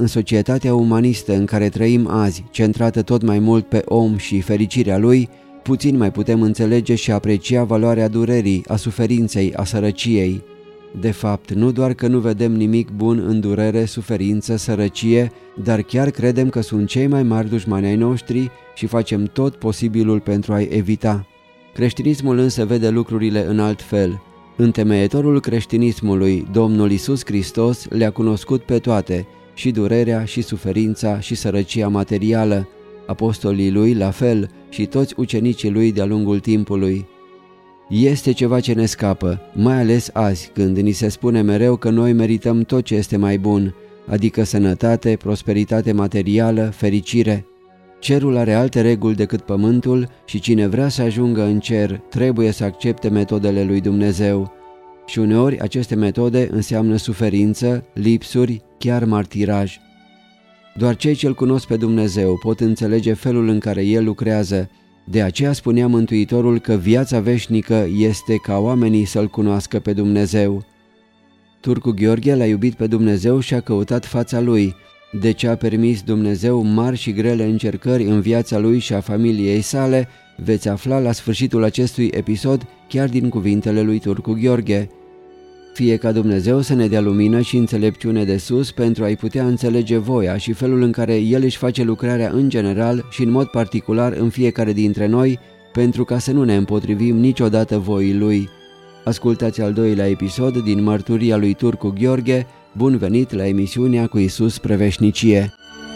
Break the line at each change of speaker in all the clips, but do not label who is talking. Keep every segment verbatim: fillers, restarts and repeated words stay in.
în societatea umanistă în care trăim azi, centrată tot mai mult pe om și fericirea lui, puțin mai putem înțelege și aprecia valoarea durerii, a suferinței, a sărăciei. De fapt, nu doar că nu vedem nimic bun în durere, suferință, sărăcie, dar chiar credem că sunt cei mai mari dușmani ai noștri și facem tot posibilul pentru a-i evita. Creștinismul însă vede lucrurile în alt fel. Întemeietorul creștinismului, Domnul Iisus Hristos, le-a cunoscut pe toate, și durerea, și suferința, și sărăcia materială, apostolii lui la fel și toți ucenicii lui de-a lungul timpului. Este ceva ce ne scapă, mai ales azi, când ni se spune mereu că noi merităm tot ce este mai bun, adică sănătate, prosperitate materială, fericire. Cerul are alte reguli decât pământul și cine vrea să ajungă în cer trebuie să accepte metodele lui Dumnezeu. Și uneori aceste metode înseamnă suferință, lipsuri, chiar martiraj. Doar cei ce-L cunosc pe Dumnezeu pot înțelege felul în care El lucrează. De aceea spunea Mântuitorul că viața veșnică este ca oamenii să-L cunoască pe Dumnezeu. Turcu Gheorghe l-a iubit pe Dumnezeu și a căutat fața Lui. De ce a permis Dumnezeu mari și grele încercări în viața lui și a familiei sale, veți afla la sfârșitul acestui episod chiar din cuvintele lui Turcu Gheorghe. Fie ca Dumnezeu să ne dea lumină și înțelepciune de sus pentru a-i putea înțelege voia și felul în care El își face lucrarea în general și în mod particular în fiecare dintre noi, pentru ca să nu ne împotrivim niciodată voii Lui. Ascultați al doilea episod din mărturia lui Turcu Gheorghe. Bun venit la emisiunea Cu Iisus spre veșnicie!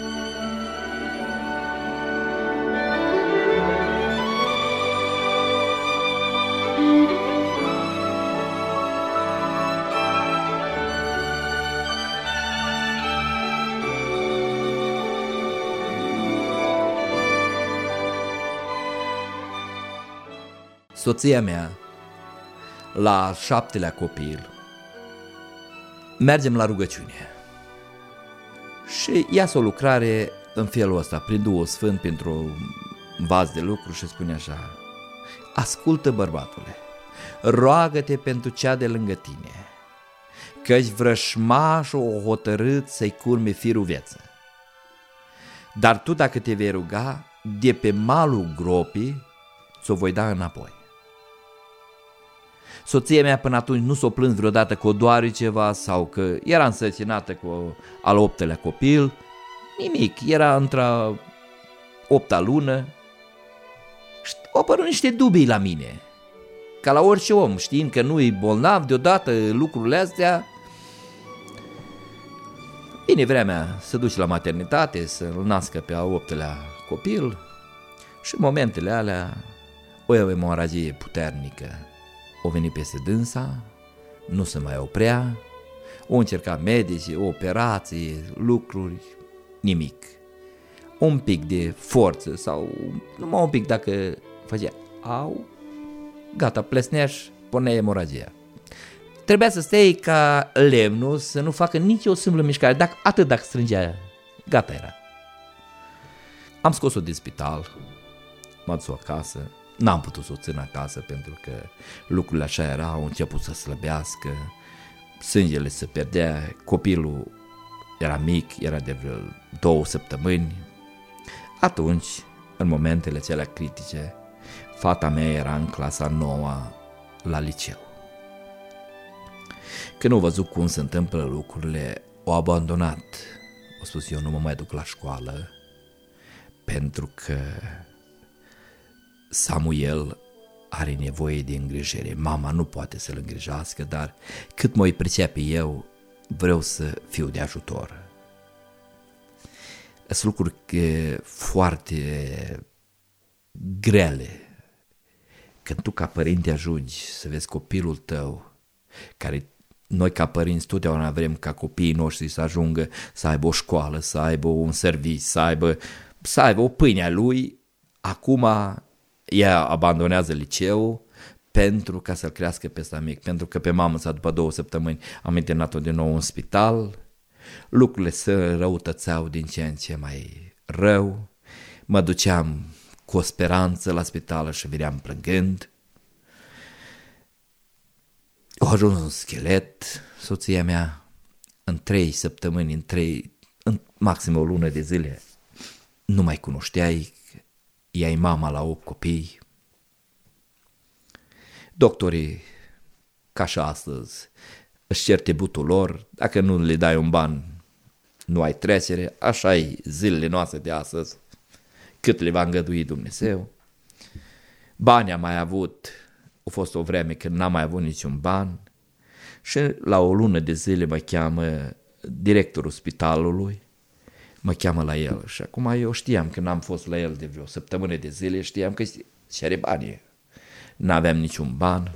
Soția mea, la al șaptelea copil, mergem la rugăciune și iasă o lucrare în felul ăsta, prin Duhul Sfânt, pentru un vas de lucru și spune așa: ascultă, bărbatule, roagă-te pentru cea de lângă tine, căci vrășmașul o hotărât să-i curme firul vieții. Dar tu, dacă te vei ruga, de pe malul gropii ți-o voi da înapoi. Soția mea până atunci nu s-o plâns vreodată că o doare ceva sau că era însărcinată cu al optelea copil, nimic, era într-a opta lună și au apărut niște dubii la mine, ca la orice om, știind că nu e bolnav, deodată lucrurile astea. Vine vremea să duci la maternitate, să-l nască pe al optelea copil și în momentele alea o emoragie puternică o venit peste dânsa, nu se mai oprea, o încerca medici, o operație, lucruri, nimic. Un pic de forță sau numai un pic, dacă făcea au, gata, plesneaș, pornea emoragia. Trebuia să stai ca lemnul, să nu facă nici o simplă mișcare, dacă, atât dacă strângea, gata era. Am scos-o din spital, m-am dus acasă. N-am putut să o țin acasă pentru că lucrurile așa erau, au început să slăbească, sângele se pierdea, copilul era mic, era de vreo două săptămâni. Atunci, în momentele acelea critice, fata mea era în clasa nouă la liceu. Când au văzut cum se întâmplă lucrurile, o abandonat. O spus: eu nu mă mai duc la școală pentru că Samuel are nevoie de îngrijire. Mama nu poate să-l îngrijească, dar cât mă-i pricepe eu, vreau să fiu de ajutor. Sunt lucruri foarte grele când tu ca părinte ajungi să vezi copilul tău, care noi ca părinți totdeauna vrem ca copiii noștri să ajungă să aibă o școală, să aibă un serviciu, să aibă, să aibă o pâine a lui. Acum ea abandonează liceul pentru ca să-l crească pe ăsta mic, pentru că pe mamă sa după două săptămâni am internat-o din nou în spital. Lucrurile se răutățeau din ce în ce mai rău. Mă duceam cu o speranță la spital și veneam plângând. A ajuns un schelet, soția mea, în trei săptămâni, în trei, în maxim o lună de zile nu mai cunoșteai, ea e mama la opt copii. Doctorii, ca și astăzi, își cer tributul lor, dacă nu le dai un ban, nu ai trecere, așa e zilele noastre de astăzi, cât le va îngădui Dumnezeu. Bani am mai avut, a fost o vreme când n-am mai avut niciun ban și la o lună de zile mă cheamă directorul spitalului, mă cheamă la el și acum eu știam că n-am fost la el de vreo săptămână de zile, știam că și are bani, n-aveam niciun ban.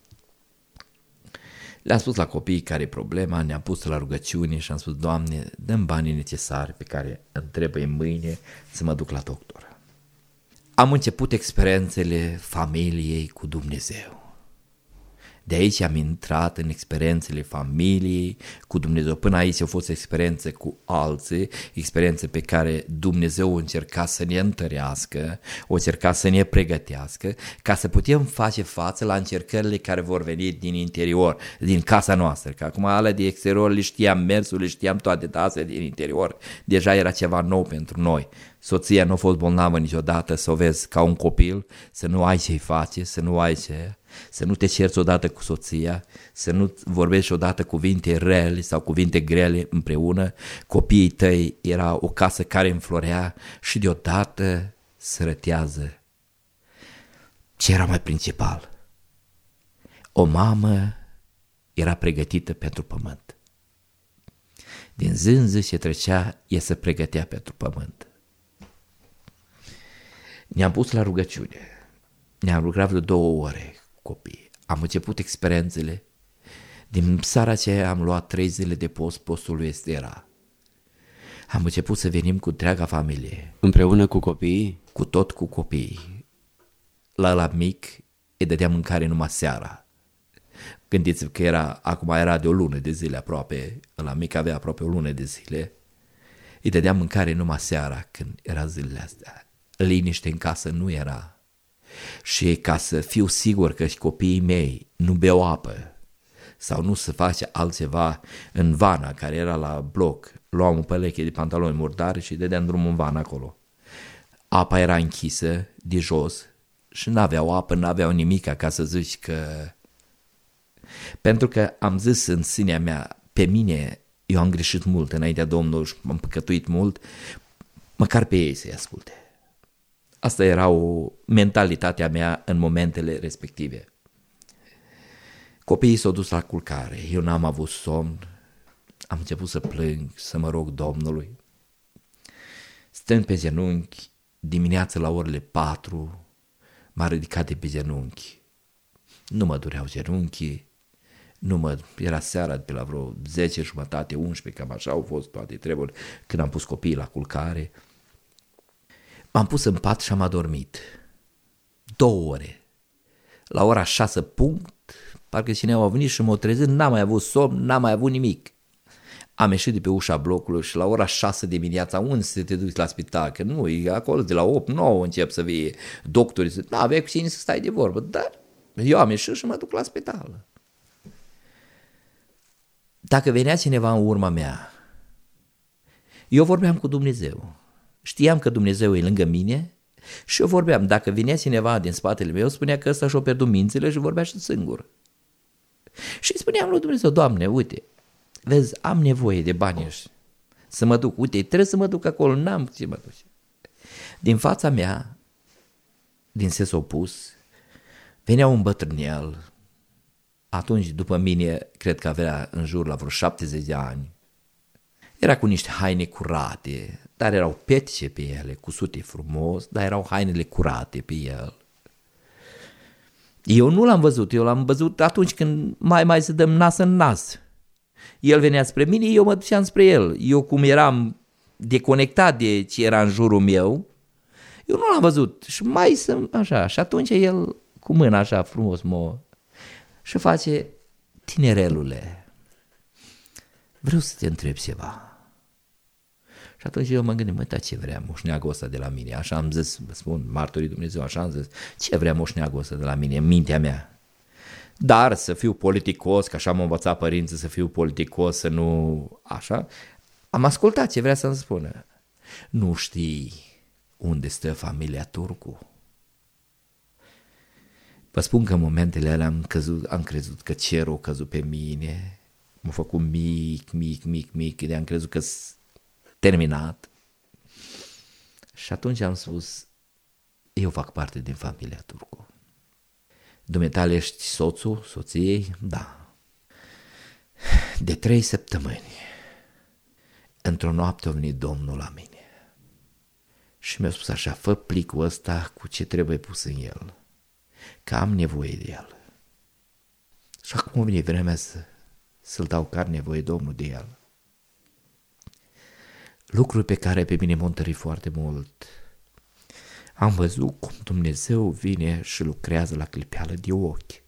Le-am spus la copiii care e problema, ne-am pus la rugăciune și am spus, Doamne, dă-mi banii necesari pe care îmi trebuie mâine să mă duc la doctor. Am început experiențele familiei cu Dumnezeu. De aici am intrat în experiențele familiei cu Dumnezeu. Până aici au fost experiențe cu alții, experiențe pe care Dumnezeu a încercat să ne întărească, a încercat să ne pregătească, ca să putem face față la încercările care vor veni din interior, din casa noastră. Că acum alea de exterior le știam mersul, le știam toate astea din interior. Deja era ceva nou pentru noi. Soția nu a fost bolnavă niciodată, să o vezi ca un copil, să nu ai ce-i face, să nu ai ce... Să nu te cerți odată cu soția, să nu vorbești odată cuvinte rele sau cuvinte grele împreună. Copiii tăi era o casă care înflorea și deodată sărătează. Ce era mai principal? O mamă era pregătită pentru pământ. Din zi în zi ce trecea, ea se pregătea pentru pământ. Ne-am pus la rugăciune, ne-am rugat vreo două ore copii. Am început experiențele. Din seara aceea am luat trei zile de post, postul lui Estera. Am început să venim cu întreaga familie.
Împreună cu copiii?
Cu tot cu copiii. La ăla mic îi dădeam mâncare numai seara. Gândiți-vă că era, acum era de o lună de zile aproape, ăla mic avea aproape o lună de zile. Îi dădeam mâncare numai seara când era zilele astea. Liniște în casă nu era. Și ca să fiu sigur că și copiii mei nu beau apă sau nu se face altceva în vana care era la bloc, luam o pereche de pantaloni murdari și dădeam drumul în vana acolo. Apa era închisă de jos și n-aveau apă, n-aveau nimic ca să zici că... Pentru că am zis în sinea mea, pe mine eu am greșit mult înaintea Domnului și m-am păcătuit mult, măcar pe ei să-i asculte. Asta era o mentalitate a mea în momentele respective. Copiii s-au dus la culcare, eu n-am avut somn, am început să plâng, să mă rog Domnului. Stând pe genunchi, dimineața la orele patru, m-a ridicat de pe genunchi. Nu mă dureau genunchii, nu mă, era seara pe la vreo zece jumătate, unsprezece, cam așa au fost toate treburi, când am pus copiii la culcare. M-am pus în pat și am adormit. Două ore. La ora șase punct, parcă cineva a venit și m-a trezit, n-am mai avut somn, n-am mai avut nimic. Am ieșit de pe ușa blocului și la ora șase dimineața, unde să te duci la spital? Că nu, e acolo de la opt nouă încep să vie doctorii, să n-aveai cu cine să stai de vorbă, dar eu am ieșit și mă duc la spital. Dacă venea cineva în urma mea, eu vorbeam cu Dumnezeu. Știam că Dumnezeu e lângă mine și eu vorbeam. Dacă vinea cineva din spatele meu, spunea că ăsta și-o pierdut mințile și vorbea și singur. Și îi spuneam lui Dumnezeu, Doamne, uite, vezi, am nevoie de bani ăștia să mă duc. Uite, trebuie să mă duc acolo, n-am ce mă duc. Din fața mea, din sens opus, venea un bătrânel. Atunci, după mine, cred că avea în jur la vreo șaptezeci de ani. Era cu niște haine curate, dar erau petice pe ele, cusute frumos, dar erau hainele curate pe el. Eu nu l-am văzut, eu l-am văzut atunci când mai mai să dăm nas în nas. El venea spre mine, eu mă duceam spre el. Eu cum eram deconectat de ce era în jurul meu, eu nu l-am văzut și mai să așa. Și atunci el cu mâna așa frumos mă și face, tinerelule, vreau să te întreb ceva. Și atunci eu mă gândim, măi, da, ce vrea moșneagul ăsta de la mine? Așa am zis, vă spun, martorii Dumnezeu, așa am zis, ce vrea moșneagul ăsta de la mine, în mintea mea? Dar să fiu politicos, că așa m-au învățat părinții să fiu politicos, să nu, așa, Am ascultat ce vrea să-mi spună. Nu știi unde stă familia Turcu? Vă spun că în momentele alea am, căzut, am crezut că cerul a căzut pe mine, m-a făcut mic, mic, mic, mic, de am crezut că s terminat. Și atunci am spus, eu fac parte din familia Turcu. Dumneatale ești soțul, soției? Da. De trei săptămâni, într-o noapte a venit Domnul la mine și mi-a spus așa, fă plicul ăsta cu ce trebuie pus în el, că am nevoie de el. Și acum a venit vremea să, să-l dau că are nevoie Domnul de el. Lucruri pe care pe mine m-au întărit foarte mult. Am văzut cum Dumnezeu vine și lucrează la clipeală de ochi.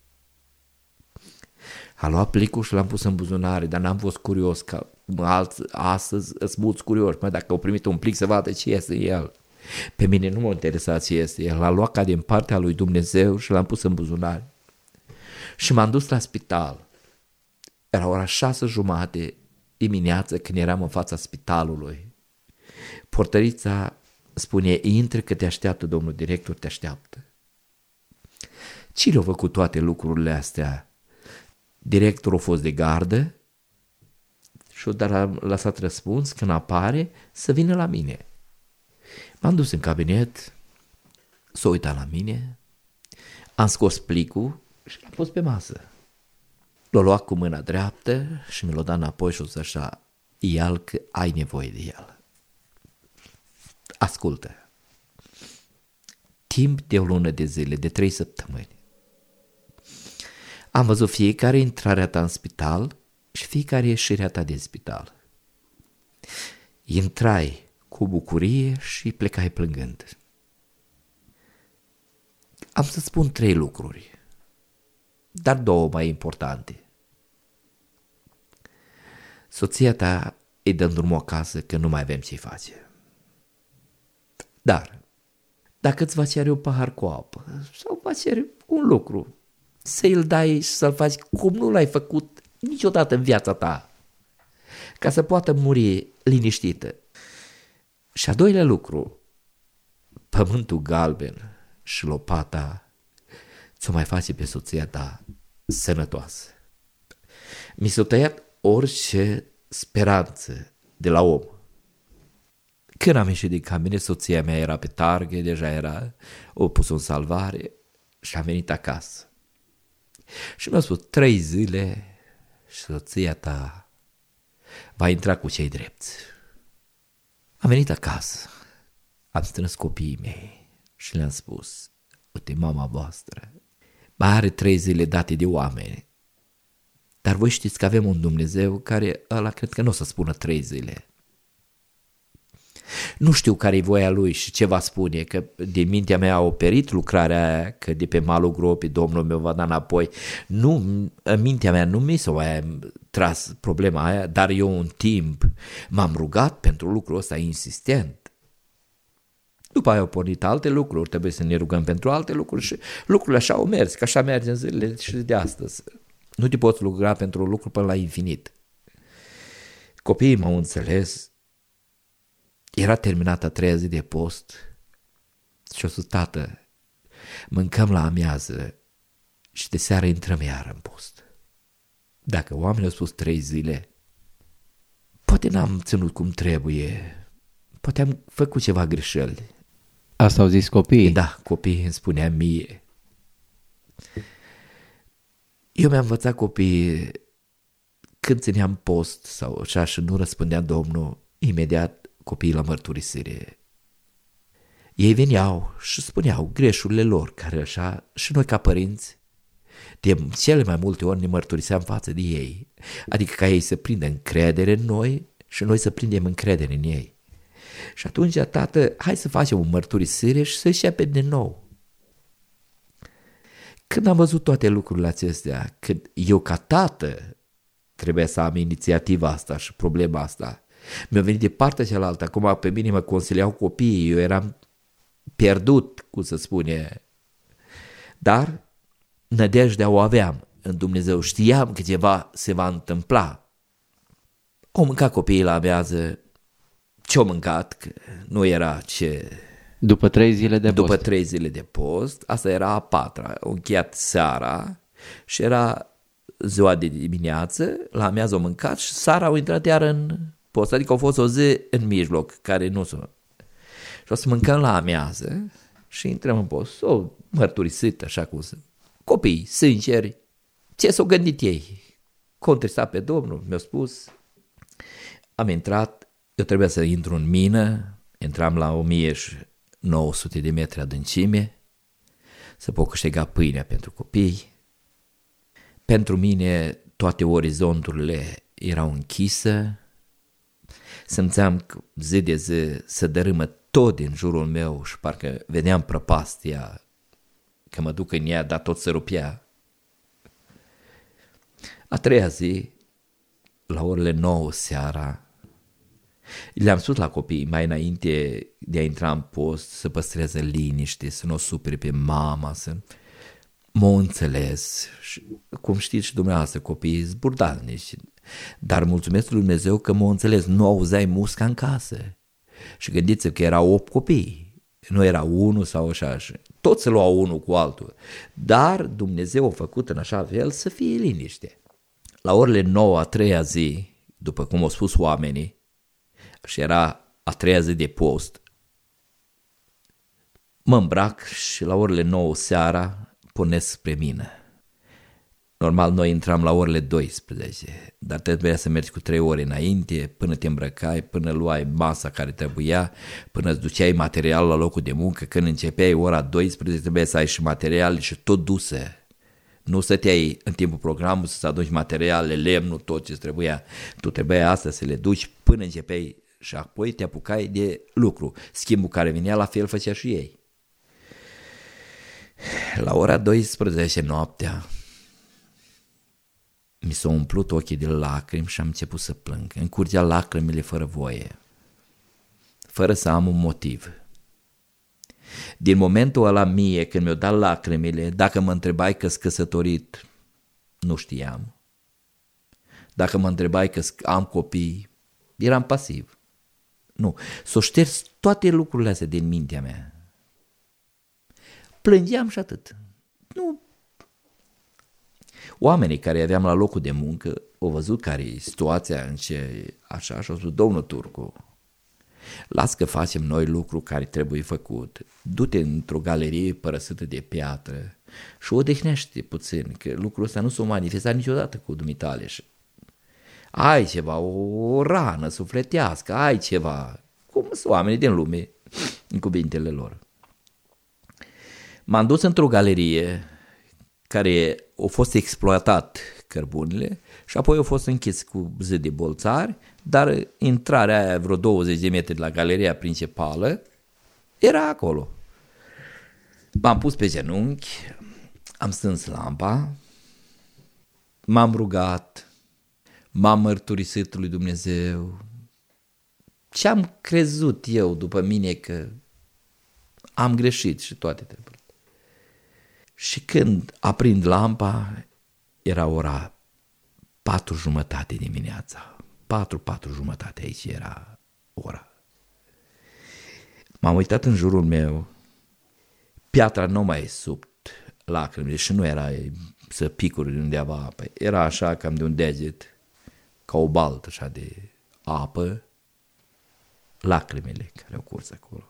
A luat plicul și l-am pus în buzunare, dar n-am fost curios, că alți, astăzi îți mulți curioși, mă, dacă au primit un plic să vadă ce este el. Pe mine nu m-a interesat ce este el, l-a luat ca din partea lui Dumnezeu și l-am pus în buzunare. Și m-am dus la spital. Era ora șase jumate dimineață când eram în fața spitalului. Portărița spune, intră că te așteaptă domnul director, te așteaptă. Cine a făcut toate lucrurile astea? Directorul a fost de gardă și a lăsat răspuns când apare să vină la mine. M-am dus în cabinet, s-a uitat la mine, am scos plicul și l-am pus pe masă. L-a luat cu mâna dreaptă și mi l-a dat înapoi și o să așa, ia-l că ai nevoie de el. Ascultă, timp de o lună de zile, de trei săptămâni, am văzut fiecare intrarea ta în spital și fiecare ieșirea ta din spital. Intrai cu bucurie și plecai plângând. Am să spun trei lucruri, dar două mai importante. Soția ta îi dă drumul acasă că nu mai avem ce-i face. Dar, dacă îți va cere un pahar cu apă sau va cere un lucru, să-i dai și să-l faci cum nu l-ai făcut niciodată în viața ta, ca să poată muri liniștită. Și a doilea lucru, pământul galben și lopata ți-o mai face pe soția ta sănătoasă. Mi s-a tăiat orice speranță de la om. Când am ieșit din cabinet, soția mea era pe targhe, deja era, o pus în salvare și am venit acasă. Și mi-a spus, trei zile și soția ta va intra cu cei drepți. Am venit acasă, am strâns copiii mei și le-am spus, uite, mama voastră mai are trei zile date de oameni, dar voi știți că avem un Dumnezeu care ăla cred că nu o să spună trei zile. Nu știu care-i voia lui și ce va spune, că din mintea mea a operit lucrarea aia, că de pe malul gropii Domnul meu va da înapoi. Nu, în mintea mea nu mi s-a mai tras problema aia, dar eu un timp m-am rugat pentru lucrul ăsta insistent. După aia au pornit alte lucruri, trebuie să ne rugăm pentru alte lucruri și lucrurile așa au mers, că așa merge în zilele și de astăzi. Nu te poți ruga pentru un lucru până la infinit. Copiii m-au înțeles. Era terminată a treia zi de post și o spus, tată, mâncăm la amiază și de seară intrăm iară în post. Dacă oamenii au spus trei zile, poate n-am ținut cum trebuie, poate am făcut ceva greșeli.
Asta au zis copiii?
Da, copiii îmi spunea mie. Eu mi-am învățat copiii, când țineam post sau așa și nu răspundea Domnul, imediat copiii la mărturisire. Ei veneau și spuneau greșurile lor, care așa, și noi ca părinți, de cele mai multe ori ne mărturiseam față de ei, adică ca ei să prindă încredere în noi și noi să prindem încredere în ei. Și atunci, tată, hai să facem o mărturisire și să începe din nou. Când am văzut toate lucrurile acestea, când eu ca tată trebuia să am inițiativa asta și problema asta, mi-a venit de partea cealaltă, acum pe mine mă consiliau copiii, eu eram pierdut, cum să spune, dar nădejdea o aveam în Dumnezeu, știam că ceva se va întâmpla. Au mâncat copiii la amiază ce-au mâncat, că nu era ce...
După trei zile de
După
post.
trei zile de post, asta era a patra, au încheiat seara și era ziua de dimineață, la amiază au mâncat și seara au intrat iar în post, adică au fost o zi în mijloc, care nu s-o... Și o să mâncăm la amiază și intrăm în post, o mărturisit așa cum sunt. Copii, sinceri, ce s-au gândit ei? Contristat pe Domnul, mi-a spus. Am intrat, eu trebuia să intru în mină, intram la o mie nouă sute de metri adâncime, să pot câștiga pâinea pentru copii. Pentru mine toate orizonturile erau închise, simțeam că zi de zi se dărâmă tot din jurul meu și parcă vedeam prăpastia, că mă duc în ea, dar tot se rupea. A treia zi, la orele nouă seara, le-am spus la copii mai înainte de a intra în post să păstreze liniște, să nu o supere pe mama, să m-o înțeles. Și, cum știți și dumneavoastră, copiii zburdalnici, dar mulțumesc lui Dumnezeu că m-o înțeles, nu auzeai musca în casă. Și gândiți-vă că erau opt copii, nu era unul sau așa, toți se luau unul cu altul, dar Dumnezeu a făcut în așa fel să fie liniște. La orele nouă a treia zi, după cum au spus oamenii, și era a treia zi de post, mă îmbrac și la orele nouă seara pornesc spre mină. Normal noi intram la orele douăsprezece, dar trebuia să mergi cu trei ore înainte, până te îmbrăcai, până luai masa care trebuia, până îți duceai material la locul de muncă. Când începeai ora douăsprezece trebuia să ai și materiale și tot duse. Nu stăteai în timpul programului să adunci materiale, lemnul, tot ce trebuia. Tu trebuia asta să le duci până începeai și apoi te apucai de lucru. Schimbul care venea la fel făcea și ei. La ora douăsprezece noaptea mi s-au umplut ochii de lacrimi și am început să plâng. Îmi curgea lacrimile fără voie, fără să am un motiv. Din momentul ăla mie, când mi-au dat lacrimile, dacă mă întrebai că-s căsătorit, nu știam. Dacă mă întrebai că am copii, eram pasiv. Nu, s-o șters toate lucrurile astea din mintea mea. Plângeam și atât. Nu. Oamenii care aveam la locul de muncă au văzut care e situația în ce așa și au spus, domnul Turcu, las că facem noi lucru care trebuie făcut, du-te într-o galerie părăsită de piatră și odihnește puțin, că lucrul ăsta nu s-a manifestat niciodată cu dumitale. Ai ceva, o rană sufletească, ai ceva, cum sunt oamenii din lume, în cuvintele lor. M-am dus într-o galerie care a fost exploatat cărbunile și apoi a fost închis cu zi de bolțari, dar intrarea aia vreo douăzeci de metri de la galeria principală era acolo. M-am pus pe genunchi, am stâns lampa, m-am rugat, m-am mărturisit lui Dumnezeu și am crezut eu după mine că am greșit și toate treburile. Și când aprind lampa, era ora patru jumătate dimineața. Patru, patru jumătate, aici era ora. M-am uitat în jurul meu, piatra nu mai subt lacrimile și nu era să picuri de undeva apă. Era așa cam de un deget, ca o baltă așa de apă, lacrimile care au curs acolo.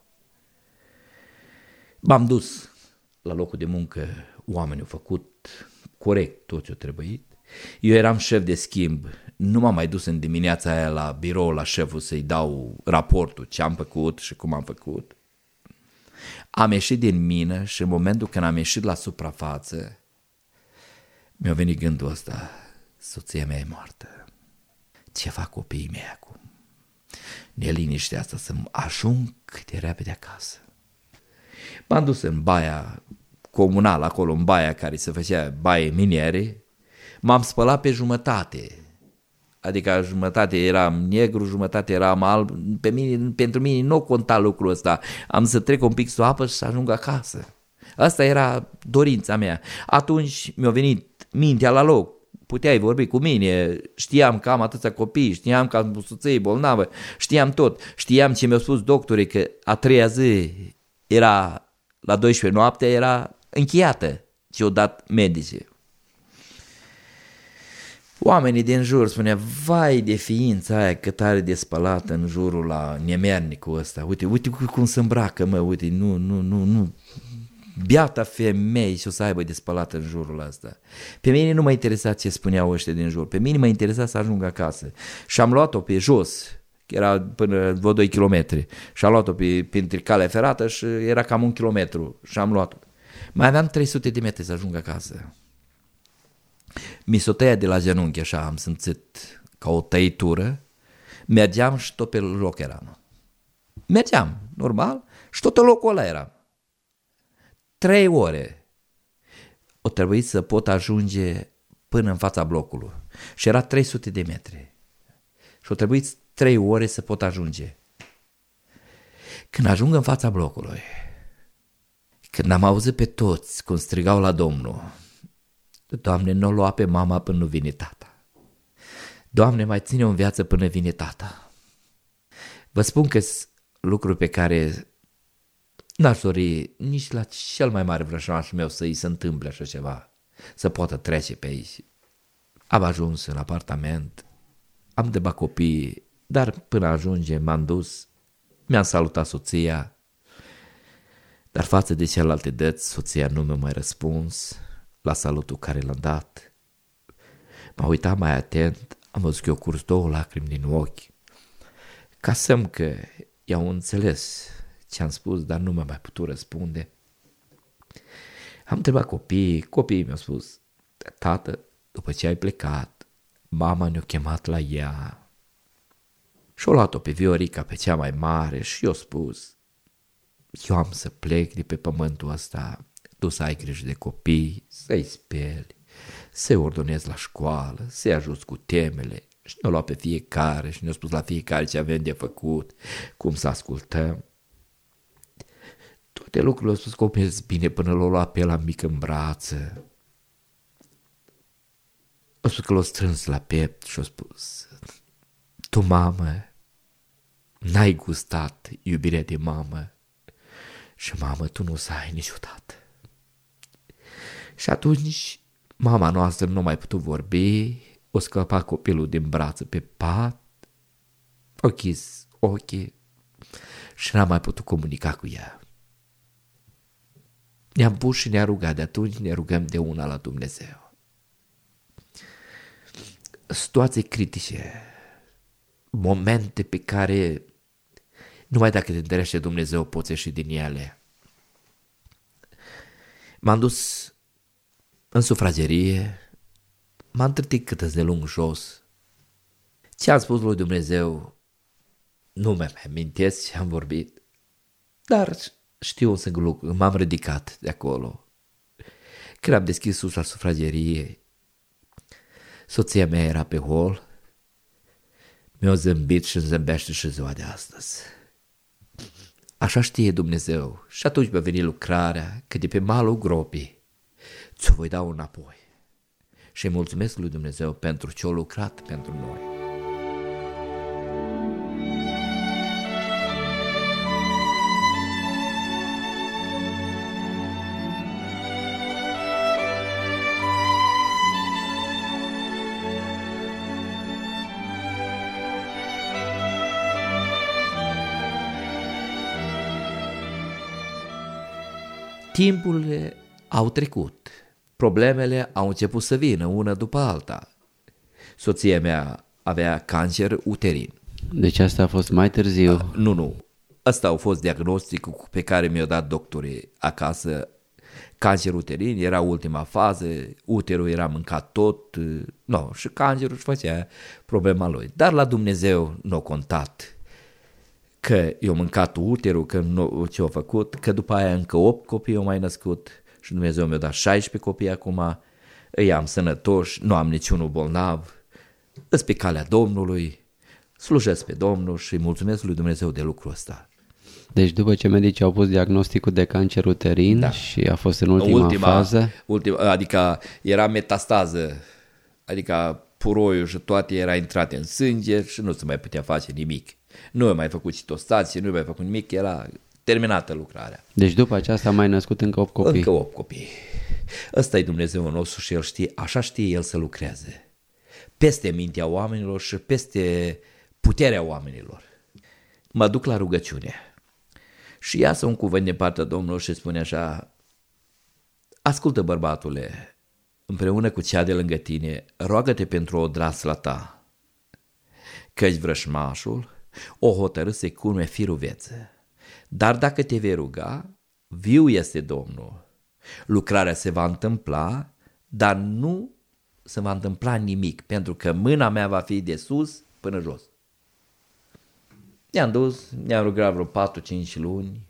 M-am dus la locul de muncă, oamenii au făcut corect tot ce-a trebuit. Eu eram șef de schimb, nu m-am mai dus în dimineața aia la birou la șeful să-i dau raportul ce am făcut și cum am făcut. Am ieșit din mină și în momentul când am ieșit la suprafață, mi-a venit gândul ăsta, soția mea e moartă. Ce fac copiii mei acum? Neliniștea asta să ajung cât de repede acasă. M-am dus în baia comunală, acolo în baia care se făcea baie miniere, m-am spălat pe jumătate, adică jumătate eram negru, jumătate eram alb, pe mine, pentru mine nu conta lucrul ăsta, am să trec un pic sub apă și să ajung acasă. Asta era dorința mea. Atunci mi-a venit mintea la loc, puteai vorbi cu mine, știam că am atâția copii, știam că am soție bolnavă, știam tot, știam ce mi-au spus doctorii, că a treia zi era, la douăsprezece noaptea era încheiată și au dat medicii. Oamenii din jur spuneau, vai de ființa aia cât are de spălat în jurul la nemernicul ăsta, uite, uite cum se îmbracă, mă, uite, nu, nu, nu, nu, biata femei și o să aibă de spălat în jurul ăsta. Pe mine nu mă interesa ce spuneau ăștia din jur, pe mine mă interesa să ajung acasă și am luat-o pe jos, că era până vreo doi kilometri și am luat-o pe, printre calea ferată și era cam un kilometru și am luat-o. Mai aveam trei sute de metri să ajung acasă. Mi s-o tăia de la genunchi, așa, am simțit ca o tăitură, mergeam și tot pe loc eram. Mergeam, normal, și tot pe locul ăla eram. Trei ore o trebuit să pot ajunge până în fața blocului și era trei sute de metri și o trebuit trei ore să pot ajunge. Când ajung în fața blocului, când am auzit pe toți cum strigau la Domnul, Doamne, nu o lua pe mama până nu vine tata. Doamne, mai ține-o în viață până vine tata. Vă spun că sunt lucruri pe care n-aș dori nici la cel mai mare vrăjmaș meu să îi se întâmple așa ceva, să poată trece pe aici. Am ajuns în apartament, am debat copii, dar până ajunge m-am dus, mi-am salutat soția, dar față de celelalte dăți, soția nu mi-a mai răspuns la salutul care l-am dat. M-a uitat mai atent, am văzut că eu curs două lacrimi din ochi, ca semn că i-au înțeles ce am spus, dar nu m-a mai putut răspunde. Am întrebat copiii, copiii mi-au spus, tată, după ce ai plecat, mama ne-a chemat la ea și-o luat-o pe Viorica, pe cea mai mare, și i-a spus, eu am să plec de pe pământul ăsta, tu să ai grijă de copii, să-i speli, să-i ordonezi la școală, să-i ajuți cu temele. Și ne-a luat pe fiecare și ne-a spus la fiecare ce avem de făcut, cum să ascultăm. Toate lucrurile au spus că o bine până l-a luat pe el mic în brață. A spus că l-a strâns la piept și a spus, tu, mamă, n-ai gustat iubirea de mamă și, mamă, tu nu o să ai niciodată. Și atunci mama noastră nu a mai putut vorbi, o scăpa copilul din brață pe pat, o închis ochii și n-a mai putut comunica cu ea. Ne-am pus și ne-a rugat, de atunci ne rugăm de una la Dumnezeu. Situații critice, momente pe care numai dacă te întărește Dumnezeu poți ieși din ele. M-am dus în sufragerie, m-am întâlnit cât de lung jos. Ce am spus lui Dumnezeu, nu mi-am amintesc ce am vorbit, dar știu un singur lucru, m-am ridicat de acolo. Când am deschis ușa sufrageriei, soția mea era pe hol, mi-a zâmbit și îmi zâmbește și ziua de astăzi. Așa știe Dumnezeu și atunci mi-a venit lucrarea că de pe malul gropii ți-o voi da înapoi. Și îi mulțumesc lui Dumnezeu pentru ce a lucrat pentru noi. Timpurile au trecut, problemele au început să vină una după alta. Soția mea avea cancer uterin.
Deci asta a fost mai târziu?
A, nu, nu. Ăsta a fost diagnosticul pe care mi-a dat doctorii acasă. Cancer uterin era ultima fază, uterul era mâncat tot, no, și cancerul își făcea problema lui. Dar la Dumnezeu nu a contat că i-a mâncat uterul, că nu, ce a făcut, că după aia încă opt copii au mai născut și Dumnezeu mi-a dat șaisprezece copii acum, îi am sănătoși, nu am niciunul bolnav, îs pe calea Domnului, slujesc pe Domnul și îi mulțumesc lui Dumnezeu de lucrul ăsta.
Deci după ce medicii au pus diagnosticul de cancer uterin, da, și a fost în ultima, ultima fază?
Ultima, adică era metastază adică puroiul și toate era intrat în sânge și nu se mai putea face nimic. Nu a mai făcut citostație, nu a mai făcut nimic, era terminată lucrarea.
Deci după aceasta a mai născut încă opt copii.
Încă opt copii. Ăsta e Dumnezeul nostru și El știe, așa știe El să lucreze. Peste mintea oamenilor și peste puterea oamenilor. Mă duc la rugăciune. Și iasă un cuvânt din partea Domnului și spune așa: ascultă, bărbatule, împreună cu cea de lângă tine, roagă-te pentru o odrasla ta, căci vrășmașul o hotărâ să-i curme firul vieță. Dar dacă te vei ruga, viu este Domnul. Lucrarea se va întâmpla, dar nu se va întâmpla nimic, pentru că mâna mea va fi de sus până jos. Ne-am dus, ne-am rugat vreo patru cinci luni,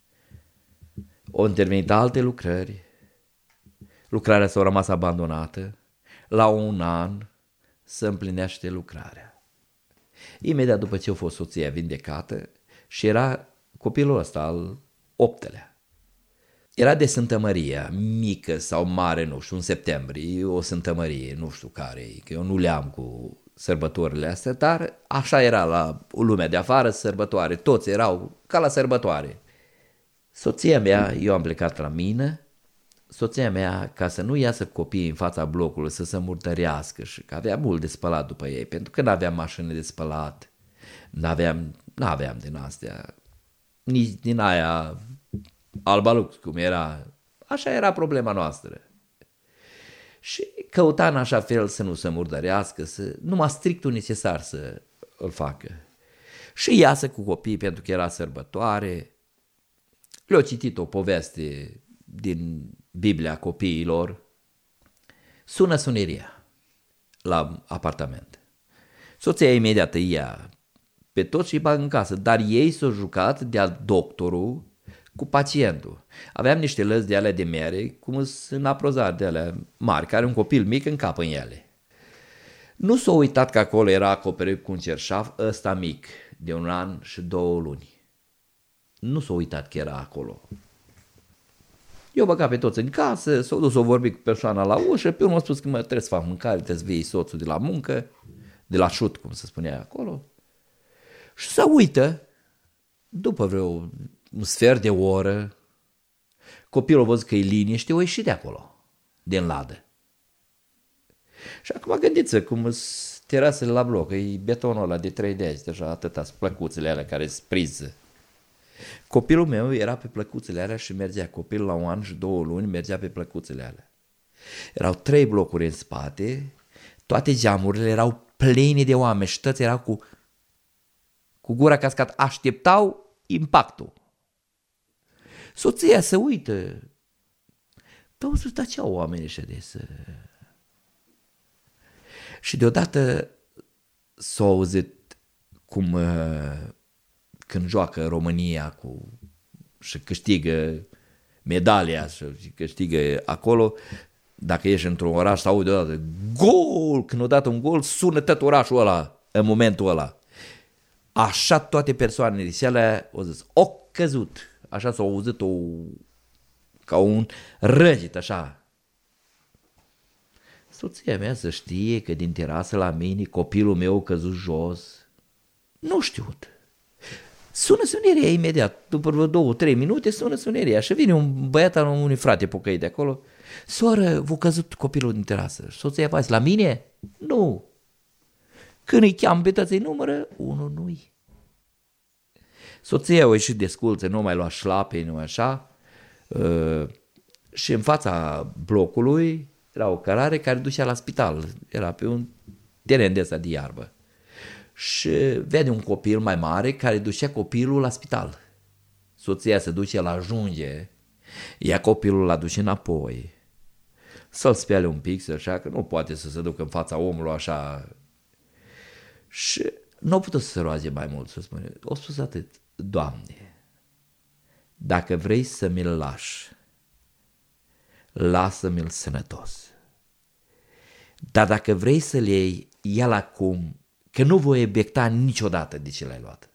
au intervenit alte lucrări, lucrarea s-a rămas abandonată, la un an se împlinește lucrarea. Imediat după ce a fost soția vindecată și era copilul ăsta al optelea. Era de Sfântă Maria, mică sau mare, nu știu, în septembrie, o Sfântă Marie, nu știu care, că eu nu le-am cu sărbătorile astea, dar așa era la lumea de afară, sărbătoare, toți erau ca la sărbătoare. Soția mea, eu am plecat la mine, soția mea, ca să nu iasă copiii în fața blocului, să se murdărească și că avea mult de spălat după ei, pentru că n-aveam mașină de spălat, n-aveam, n-aveam din astea, nici din aia Albalux, cum era, așa era problema noastră. Și căuta în așa fel să nu se murdărească, să, numai strictul necesar să îl facă. Și iasă cu copiii pentru că era sărbătoare, le-a citit o poveste din Biblia copiilor, sună suneria la apartament. Soția imediat îi ia pe toți și îi bagă în casă, dar ei s-au jucat de-a doctorul cu pacientul. Aveam niște lăzi de alea de mere, cum sunt aprozari de alea mari, care un copil mic încapă în ele. Nu s-a uitat că acolo era acoperit cu un cerșaf, ăsta mic, de un an și două luni. Nu s-a uitat că era acolo. Eu băga pe toți în casă, s-a dus, o vorbi cu persoana la ușă, pe urmă a spus că mă trebuie să fac mâncare, trebuie să vii soțul de la muncă, de la șut, cum se spunea acolo. Și se uită, după vreo un sfert de oră, copilul a văzut că e liniște, o ieșit de acolo, din ladă. Și acum gândiți-vă cum sunt terasele la bloc, e betonul ăla de trei de deja atâta, plăcuțele alea care sunt priză. Copilul meu era pe plăcuțele alea și mergea, copilul la un an și două luni mergea pe plăcuțele alea. Erau trei blocuri în spate, toate geamurile erau pline de oameni și toți erau cu, cu gura cascat, așteptau impactul. Soția se uită, păi sus, dar ce au oamenii ăștia de să... Și deodată s-a auzit cum uh, când joacă România cu, și câștigă medalia și câștigă acolo, dacă ești într-un oraș, s-aude deodată gol, când o dată un gol, sună tot orașul ăla în momentul ăla. Așa toate persoanele și alea au zis, o căzut, așa s-au auzit o, ca un răgit, așa. Soția mea să știe că din terasă la mine copilul meu a căzut jos. Nu știut. Sună suneria imediat. După vreo două, trei minute sună suneria și vine un băiat al unui frate pocăit de acolo. Soară, v-a căzut copilul din terasă. Soția face, la mine? Nu. Când îi cheamă pe tăți, îi numără, unul nu-i. Soția a ieșit de sculță, nu mai lua șlape, nu așa. Uh, și în fața blocului era o cărare care ducea la spital. Era pe un teren de ăsta de iarbă. Și vede un copil mai mare care ducea copilul la spital. Soția se duce, la ajunge, ia copilul, la duce înapoi, să-l spele un pic, așa, că nu poate să se ducă în fața omului așa. Și nu a putut să se roage mai mult, să spune. O spus atât, Doamne, dacă vrei să mi-l lași, lasă-mi-l sănătos. Dar dacă vrei să-l iei, ia-l acum, că nu voi obiecta niciodată de ce l-ai luat.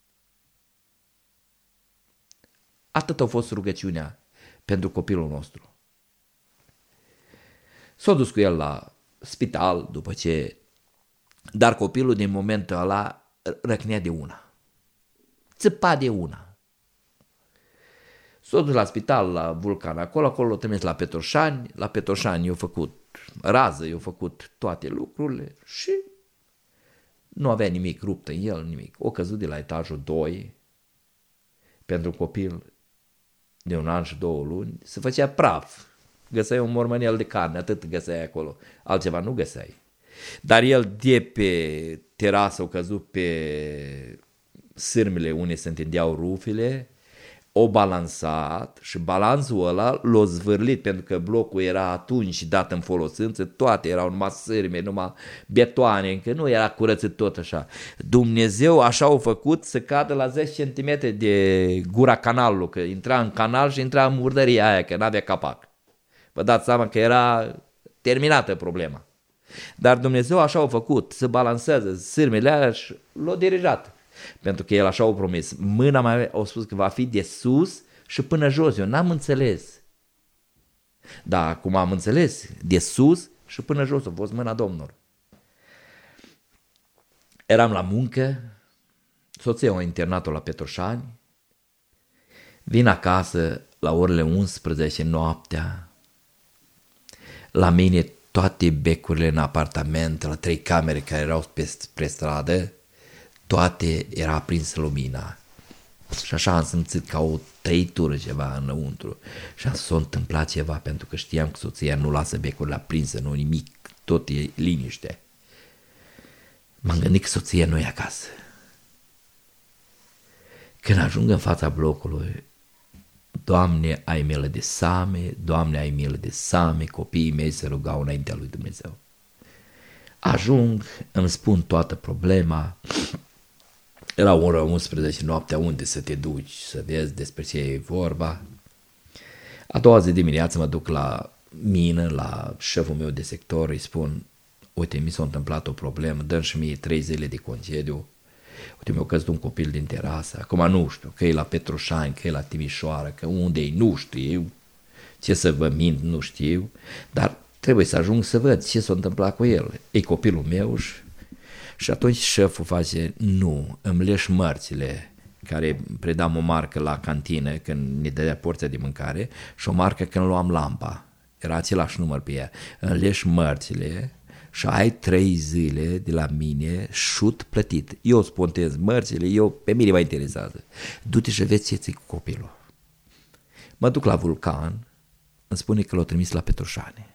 Atât a fost rugăciunea pentru copilul nostru. S-a dus cu el la spital după ce... Dar copilul din momentul ăla răcnea de una. Țăpa de una. S-a dus la spital, la Vulcan, acolo, acolo l-a trimis la Petroșani, la Petroșani i-a făcut rază, i-a făcut toate lucrurile și nu avea nimic rupt în el, nimic. O căzut de la etajul doi, pentru copil de un an și două luni, se făcea praf. Găseai un mormănel de carne, atât găseai acolo, altceva nu găseai. Dar el de pe terasă a căzut pe sârmele unde se întindeau rufile, o balansat și balansul ăla l-a zvârlit, pentru că blocul era atunci dat în folosință, toate erau numai sârme, numai betoane, încă nu era curățit tot așa. Dumnezeu așa a făcut să cadă la zece centimetri de gura canalului, că intra în canal și intra în murdăria aia, că n-avea capac. Vă dați seama că era terminată problema. Dar Dumnezeu așa a făcut, să balanceze sârmele alea și l-a dirijat. Pentru că el așa a promis. Mâna mai a spus că va fi de sus și până jos. Eu n-am înțeles. Dar acum am înțeles. De sus și până jos a fost mâna Domnului. Eram la muncă. Soția a internat-o la Petroșani. Vin acasă la orele unsprezece noaptea. La mine toate becurile în apartament, la trei camere care erau pe, pe stradă, toate era aprinsă lumina. Și așa am simțit ca o tăitură ceva înăuntru. Și s-a întâmplat ceva, pentru că știam că soția nu lasă becurile aprinse, nu nimic, tot e liniște. M-am gândit că soția nu e acasă. Când ajung în fața blocului, Doamne, ai milă de Same, Doamne, ai milă de Same, copiii mei se rugau înaintea lui Dumnezeu. Ajung, îmi spun toată problema. Era ora unsprezece noaptea, unde să te duci, să vezi despre ce e vorba. A doua zi dimineață mă duc la mine, la șeful meu de sector, îi spun, uite, mi s-a întâmplat o problemă, dă și mie trei zile de concediu. Uite, mi-a căzut un copil din terasă, acum nu știu, că e la Petroșani, că e la Timișoara, că unde-i, nu știu, ce să vă mint, nu știu, dar trebuie să ajung să văd ce s-a întâmplat cu el. E copilul meu și, și atunci șeful face, nu, îmi leși mărțile, care predam o marcă la cantină când ne dădea porția de mâncare și o marcă când luam lampa. Era același număr pe ea. Îmi leși mărțile și ai trei zile de la mine șut plătit. Eu spontez mărțile, eu, pe mine mă interesează. Du-te și vezi ce ții cu copilul. Mă duc la Vulcan, îmi spune că l-au trimis la Petroșani.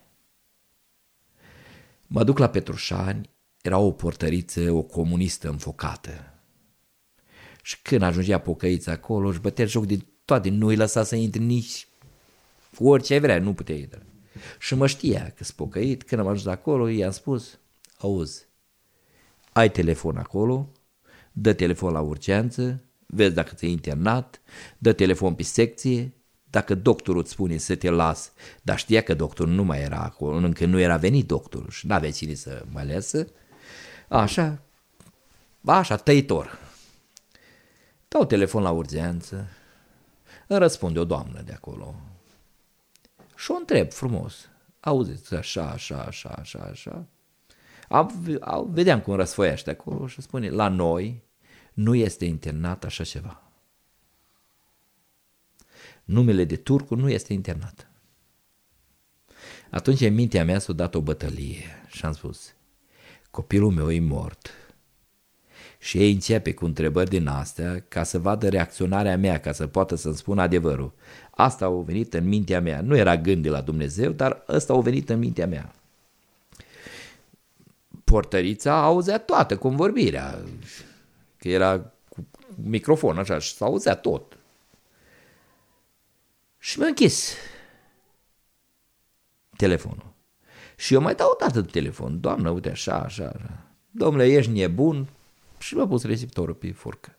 Mă duc la Petroșani, era o portăriță, o comunistă înfocată. Și când ajungea pocăița acolo, își bătea joc de toate, nu-i lăsa să intre nici orice vrea, nu putea intra. Și mă știa că-s pocăit, când am ajuns acolo, i-am spus, auzi, ai telefon acolo, dă telefon la urgență, vezi dacă ți-ai internat, dă telefon pe secție, dacă doctorul îți spune să te las, dar știa că doctorul nu mai era acolo, încă nu era venit doctorul și n-avea cine să mă lăsă, așa, așa, tăitor. Dau telefon la urgență, îmi răspunde o doamnă de acolo și o întreb frumos, auziți, așa, așa, așa, așa, așa. Am, am, vedeam cum răsfoiește acolo și spune, la noi nu este internat așa ceva. Numele de Turcu nu este internat. Atunci în mintea mea s-a dat o bătălie și am spus, copilul meu e mort. Și ei începe cu întrebări din astea ca să vadă reacționarea mea, ca să poată să-mi spună adevărul. Asta a venit în mintea mea. Nu era gând de la Dumnezeu, dar ăsta a venit în mintea mea. Portărița auzea toată convorbirea, că era cu microfon așa și s-auzea tot. Și mi-a închis telefonul. Și eu mai dau o dată de telefon. Doamnă, uite așa, așa, așa. Domnule, ești nebun? Și m-a pus receptorul pe furcă.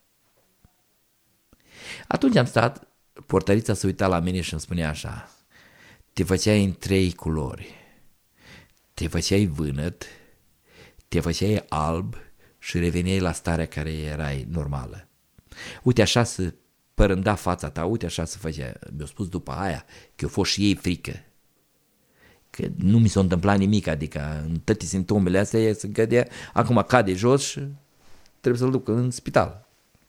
Atunci am stat, portărița se uita la mine și îmi spunea așa, te făceai în trei culori, te făceai vânăt, te făceai alb și reveneai la starea care erai normală. Uite așa se părânda fața ta, uite așa se făcea. Mi-a spus după aia că a fost și ei frică. că nu mi s-a întâmplat nimic, adică în toate simptomele astea e să gădea, acum cade jos și trebuie să-l duc în spital.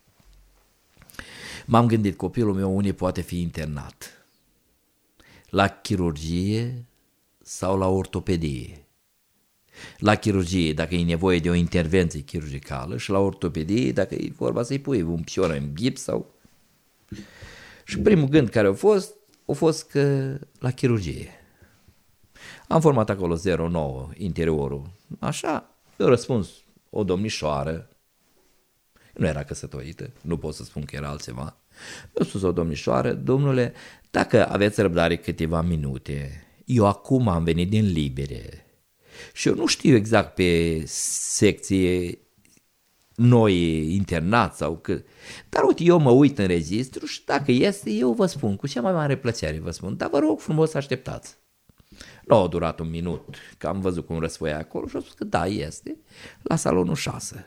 M-am gândit, copilul meu unde poate fi internat? La chirurgie sau la ortopedie? La chirurgie, dacă e nevoie de o intervenție chirurgicală, și la ortopedie, dacă e vorba să-i pui un picior în gips sau... Și primul gând care a fost, a fost că la chirurgie. Am format acolo zero nouă interiorul. Așa, eu răspuns o domnișoară, nu era căsătorită, nu pot să spun că era altceva. Mi-a spus o domnișoară, domnule, dacă aveți răbdare câteva minute, eu acum am venit din Libere și eu nu știu exact pe secție noi internat sau că... Dar uite, eu mă uit în registru și dacă este, eu vă spun, cu cea mai mare plăcere vă spun, dar vă rog frumos să așteptați. Nu a durat un minut, că am văzut cum răsfoia acolo și a spus că da, este, la salonul șase.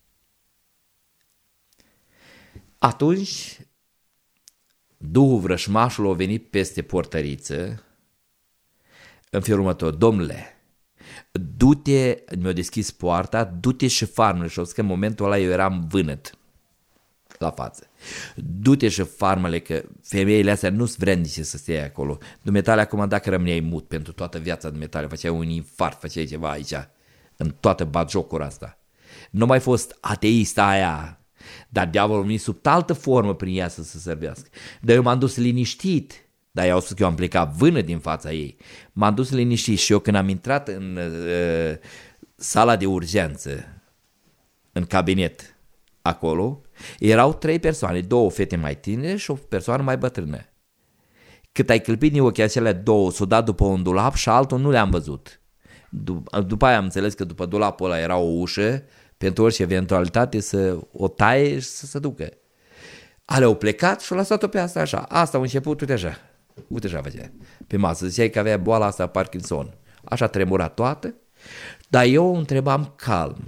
Atunci, duhul vrășmașul a venit peste portăriță în felul următor, domnule, du-te, mi-a deschis poarta, du-te și farmele, și o să că în momentul ăla eu eram vânăt la față. Du-te și farmele, că femeile astea nu-s vrednice să stea acolo. Dumneatale acum dacă rămâneai mut pentru toată viața dumneatale, făceai un infart, făceai ceva aici, în toată batjocura asta. Nu mai fost ateista aia, dar diavolul a venit sub altă formă prin ea să se servească. Dar eu m-am dus liniștit, dar eu au spus că eu am plecat vână din fața ei. M-am dus liniștit și eu când am intrat în uh, sala de urgență, în cabinet, acolo, erau trei persoane, două fete mai tinere și o persoană mai bătrână. Cât ai clipit din ochii acelea două, s-o dat după un dulap și altul nu le-am văzut. Dup- după aia am înțeles că după dulapul ăla era o ușă, pentru orice eventualitate să o taie și să se ducă. Ale au plecat și au lăsat-o pe asta așa. Asta a început, uite așa. Uite așa făcea. Pe masă ziceai că avea boala asta Parkinson. Așa tremura toată. Dar eu o întrebam calm.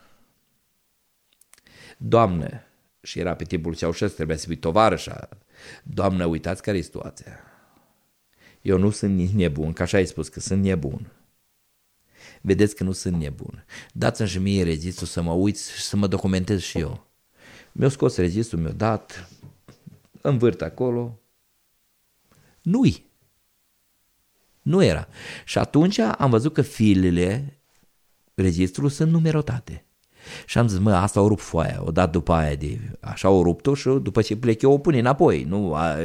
Doamnă, și era pe timpul Ceaușescu, trebuia să fii tovarășa. Doamnă, uitați care e situația. Eu nu sunt nici nebun, că așa ai spus că sunt nebun. Vedeți că nu sunt nebun. Dați-mi și mie registru să mă uit și să mă documentez și eu. Mi-a scos registrul, mi-a dat, învârt acolo. Nu-i. Nu era. Și atunci am văzut că filele registrului sunt numerotate. Și am zis, mă, asta o rup foaia, o dat după aia de... Așa o rupt-o și după ce plec eu o pune înapoi. Nu? A...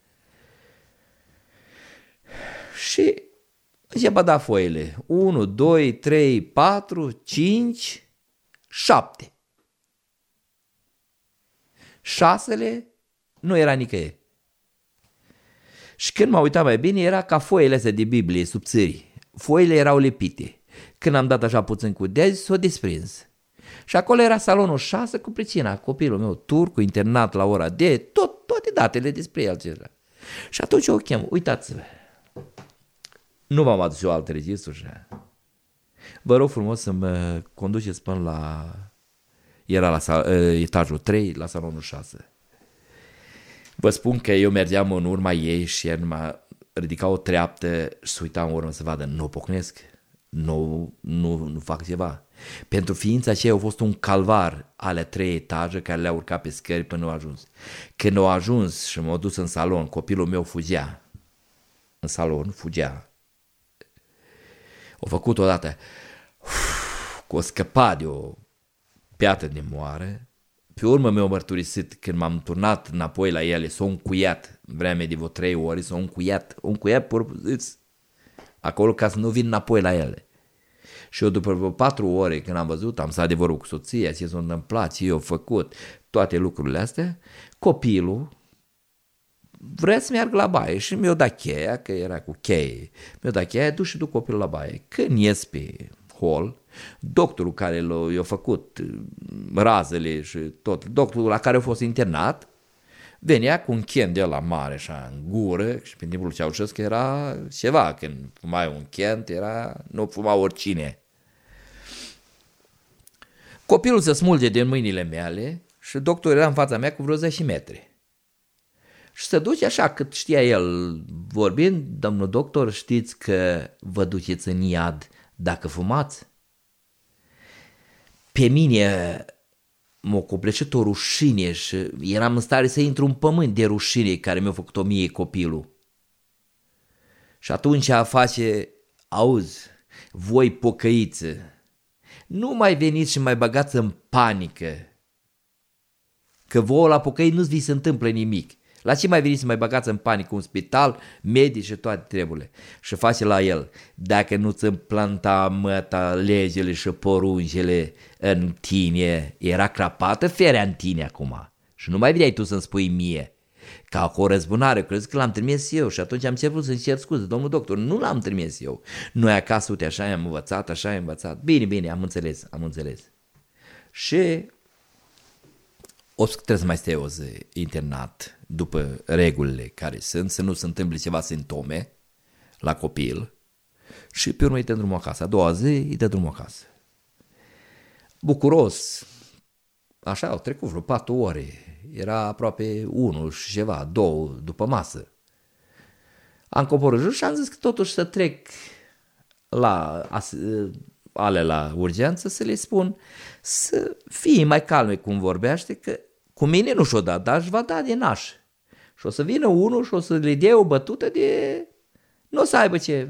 Și începe a da foile. unu, doi, trei, patru, cinci, șapte. Șasele nu era nicăieri. Și când m-am uitat mai bine, era ca foile astea de Biblie subțiri. Foile erau lipite. Când am dat așa puțin cu dezi, s-o desprins. Și acolo era salonul șase cu pricina, copilul meu turcu, internat la ora de, tot, toate datele despre el. Ceva. Și atunci o chem, uitați-vă. Nu v-am adus eu alte registruri. Vă rog frumos să mă conduceți până la... Era la sal... etajul trei, la salonul șase. Vă spun că eu mergeam în urma ei și el m-a ridicat o treaptă și se uita în urmă să vadă, nu pocnesc, nu, nu, nu fac ceva. Pentru ființa aceea a fost un calvar ale trei etaje care le-a urcat pe scări până nu a ajuns. Când a ajuns și m-a dus în salon, copilul meu fugea. În salon fugea. O făcut odată cu o scăpat de o piatră de moară. Pe urmă mi-a mărturisit când m-am turnat înapoi la ele, s-o încuiat, în vreme de vreo trei ori, s-o încuiat, o încuiat pur, acolo ca să nu vin înapoi la ele. Și eu după vreo patru ore când am văzut, am stat de vorbă cu soția, ce s-a întâmplat, ce eu făcut, toate lucrurile astea, copilul vrea să meargă la baie și mi-a dat cheia, că era cu cheie, mi-a dat cheia, du și du copilul la baie. Când ies pe hol, doctorul care l-a făcut razele și tot, doctorul la care a fost internat, venea cu un chen de la mare așa în gură și pe timpul Ceaușescu era ceva, când fumai un chen, era, nu fuma oricine. Copilul se smulge din mâinile mele și doctorul era în fața mea cu vreo zece metri. Și se duce așa cât știa el vorbind, domnul doctor, știți că vă duceți în iad dacă fumați? Pe mine m-a copleșit o rușine și eram în stare să intru în pământ de rușine care mi-a făcut-o mie copilul. Și atunci a face, auzi, voi pocăiță, nu mai veniți și mai băgați în panică, că vouă la pocăit nu-ți vi se întâmplă nimic. La ce mai veniți să mai băgați în panică un spital, medici și toate treburile? Și face la el, dacă nu-ți implanta măta legile și poruncile în tine, era crapată ferea în tine acum. Și nu mai veneai tu să-mi spui mie. Ca cu o răzbunare, crezi că l-am trimis eu și atunci am început să-i cer scuze, domnul doctor, nu l-am trimis eu. Noi acasă, uite, așa am învățat, așa am învățat. Bine, bine, am înțeles, am înțeles. Și o să trebuie să mai stai o zi internat după regulile care sunt, să nu se întâmple ceva simptome la copil și pe urmă îi dă drumul acasă. A doua zi îi dă drumul acasă. Bucuros, așa au trecut vreo patru ore. Era aproape unu și ceva, două după masă. Am coborât jos și am zis că totuși să trec la ale la urgență să le spun să fie mai calme cum vorbește, că cu mine nu și-o da, dar își va da de naș. Și o să vină unul și o să le dea o bătută de... Nu o să aibă ce...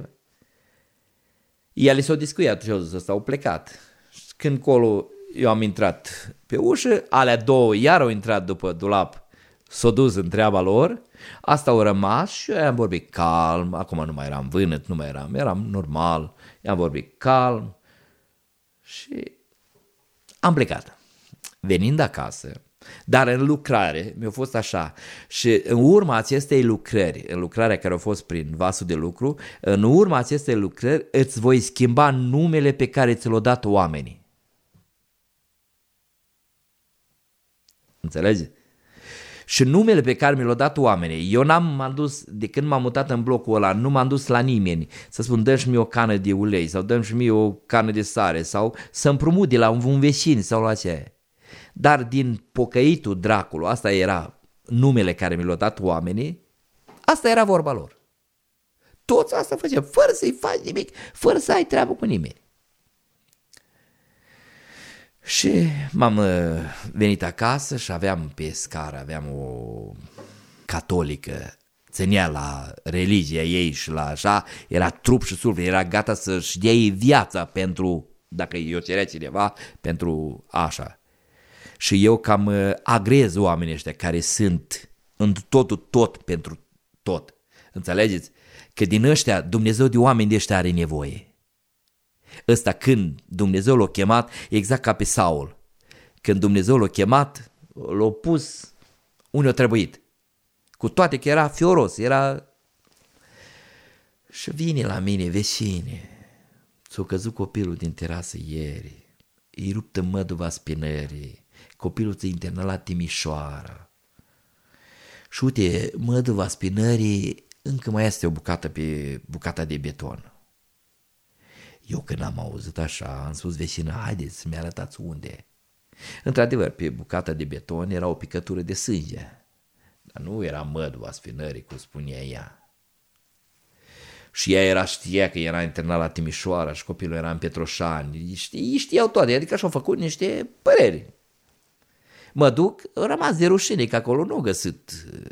El s-o discuiat și ăsta au plecat. Când colo eu am intrat pe ușă, alea două iar au intrat după dulap, s-o dus în treaba lor, asta au rămas și eu am vorbit calm, acum nu mai eram vânăt, nu mai eram, eram normal, i-am vorbit calm și am plecat. Venind acasă, dar în lucrare mi-a fost așa și în urma acestei lucrări, în lucrarea care a fost prin vasul de lucru, în urma acestei lucrări îți voi schimba numele pe care ți l-au dat oamenii. Înțelegi? Și numele pe care mi l-au dat oamenii, eu n-am m-am dus, de când m-am mutat în blocul ăla, nu m-am dus la nimeni să spun dă și mie o cană de ulei sau dă și mie o cană de sare sau să împrumut de la un, un vecin sau la ce. Dar din pocăitul dracului, asta era numele care mi l-au dat oamenii, asta era vorba lor. Toți asta făceam, fără să-i faci nimic, fără să ai treabă cu nimeni. Și m-am venit acasă și aveam pe scară, aveam o catolică, ținea la religia ei și la așa, era trup și suflet, era gata să-și dea ei viața pentru, dacă eu cerea cineva, pentru așa. Și eu cam agrez oamenii ăștia care sunt în totul tot pentru tot. Înțelegeți? Că din ăștia Dumnezeu de oameni de ăștia are nevoie. Ăsta când Dumnezeu l-a chemat, exact ca pe Saul. Când Dumnezeu l-a chemat, l-a pus unde a trebuit. Cu toate că era fioros, era... Și vine la mine, vecine, ți-a căzut copilul din terasă ieri, îi ruptă măduva spinării, copilul ți-a internat la Timișoara. Și uite, măduva spinării încă mai este o bucată pe bucata de beton. Eu când am auzit așa, am spus vecină, haideți să-mi arătați unde. Într-adevăr, pe bucata de beton era o picătură de sânge, dar nu era măduva spinării, cum spunea ea. Și ea era, știa că era internat la Timișoara și copilul era în Petroșani, ei știau toate, adică și-au făcut niște păreri. Mă duc, rămas de rușine, că acolo nu au găsit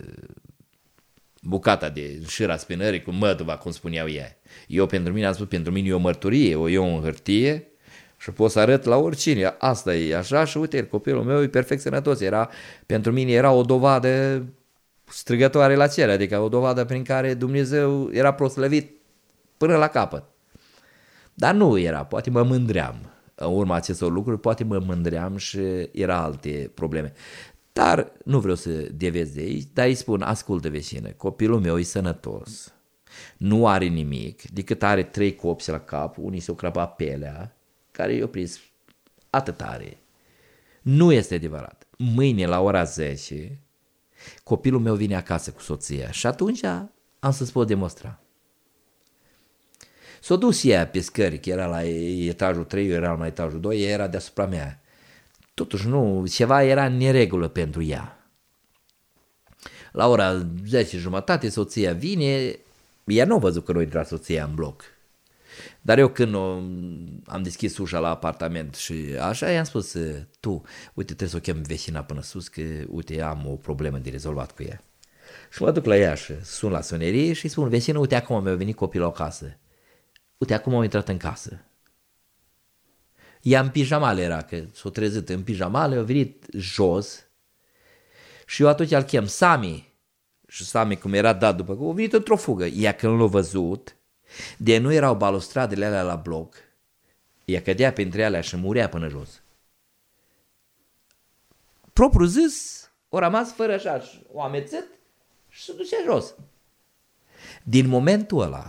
bucata de șira spinării cu măduva, cum spuneau ei. Eu pentru mine am spus, pentru mine e o mărturie, o iau în hârtie și pot să arăt la oricine. Asta e așa și uite, copilul meu e perfect sănătos. Era, pentru mine era o dovadă strigătoare la cer, adică o dovadă prin care Dumnezeu era proslăvit până la capăt. Dar nu era, poate mă mândream. În urma acestor lucruri, poate mă mândream și era alte probleme. Dar nu vreau să devez de aici, dar îi spun, ascultă vecină, copilul meu e sănătos, nu are nimic, decât are trei copți la cap, unii s-au crăpat pelea, care i-au prins atât are. Nu este adevărat. Mâine la ora zece, copilul meu vine acasă cu soția și atunci am să-ți pot demonstra. S-a dus ea pe scări, că era la etajul trei, eu eram la etajul doi, ea era deasupra mea. Totuși nu, ceva era în neregulă pentru ea. La ora zece jumătate soția vine, ea nu a văzut că nu intra soția în bloc. Dar eu când am deschis ușa la apartament și așa, i-am spus, tu, uite, trebuie să o chem vecina până sus, că, uite, am o problemă de rezolvat cu ea. Și mă duc la ea și sun la sonerie și îi spun, vecină, uite, acum mi-a venit copilul acasă. Uite, acum au intrat în casă. Ea în pijamale era, că s-o trezit în pijamale, a venit jos și eu atunci îl chem, Sami. Și Sami, cum era dat după că a venit într-o fugă. Ea când l-a văzut, de nu erau balustradele alea la bloc, ea cădea printre alea și murea până jos. Propriu zis, o rămas fără așa, o amețit și se ducea jos. Din momentul ăla,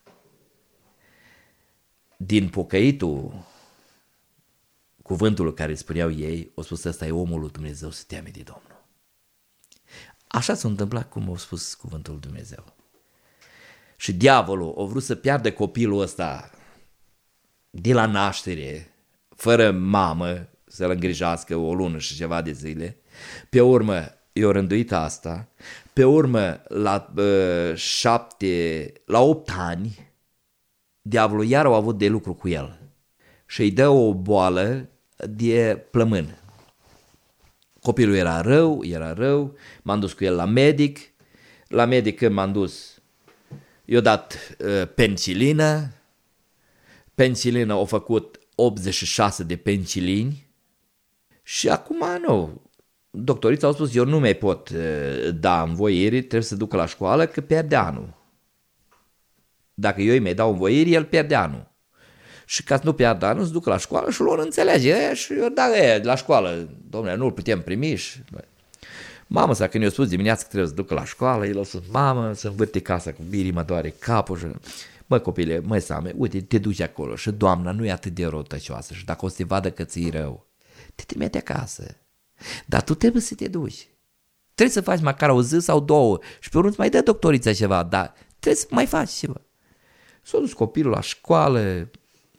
din pocăitul cuvântul care spuneau ei, o spus, ăsta e omul lui Dumnezeu, să teame de Domnul. Așa s-a întâmplat cum a spus cuvântul lui Dumnezeu. Și diavolul a vrut să piardă copilul ăsta de la naștere, fără mamă, să-l îngrijească o lună și ceva de zile. Pe urmă i-a rânduit asta, pe urmă la uh, șapte, la opt ani, diavolul iar a avut de lucru cu el și îi dă o boală de plămân. Copilul era rău, era rău, m-am dus cu el la medic, la medic când m-am dus, i-a dat uh, pencilină, pencilină a făcut optzeci și șase de pencilini și acum nu, doctorița au spus, eu nu mai pot uh, da învoiri, trebuie să ducă la școală că pierde anul. Dacă eu îi mai dau învoiri, el pierde anul. Și ca să nu pierdă anul, se ducă la școală și lor înțelege e, și eu da e, la școală, domnule, nu-l putem primi și... Mamă sa, când i-a spus dimineața că trebuie să ducă la școală, el a spus, mamă, să învârte casa cu birii, mă doare capul și... Mă, copile, măi Same, uite, te duci acolo și doamna nu e atât de răutăcioasă și dacă o să te vadă că ți-i rău, te trimite acasă. Dar tu trebuie să te duci. Trebuie să faci măcar o zi sau două și pe urmă îți mai dă doctorița ceva, dar trebuie să mai faci ceva. S-a dus copilul la școală,